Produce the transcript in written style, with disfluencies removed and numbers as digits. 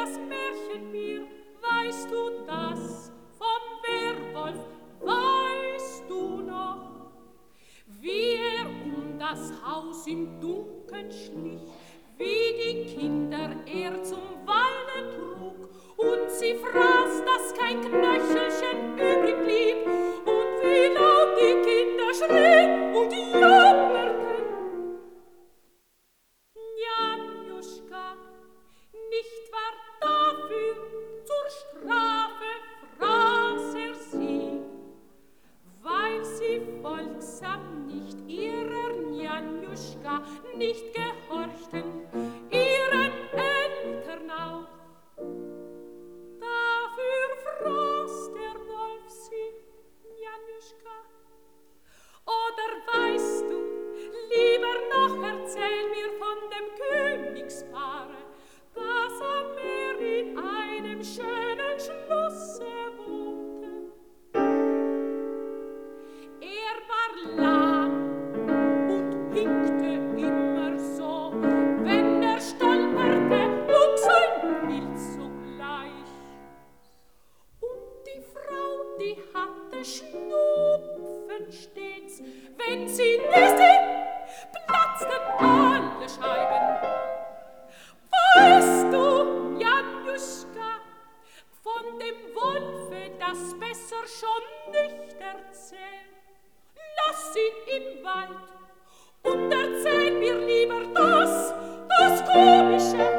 das Märchen mir, weißt du das vom Werwolf, weißt du noch, wie er um das Haus im Dunkeln schlich, wie die Kinder er zum Weinen trug, und sie fraß, dass kein Knöchelchen übrig blieb, und wie laut die Kinder schrien und jammerten. Janjuschka nicht war dafür, zur Strafe fraß er sie, weil sie folgsam nicht ihrer Janjuschka nicht gehorchten, ihren Eltern auch. Dafür fraß der Wolf sie, Janjuschka. Oder weißt du, lieber noch erzähl mir von dem Königspaare, das am Meer in einem schönen Schlosse wohnte. Er war lahm und hinkte immer so, wenn er stolperte, wuchs sein Bild sogleich. Und die Frau, die hatte Schnupfen stets, wenn sie nieste, platzten alle Scheiben. Weißt du, Janjuschka, von dem Wolfe das besser schon nicht erzählen. Lass ihn im Wald und erzähl mir lieber das Komische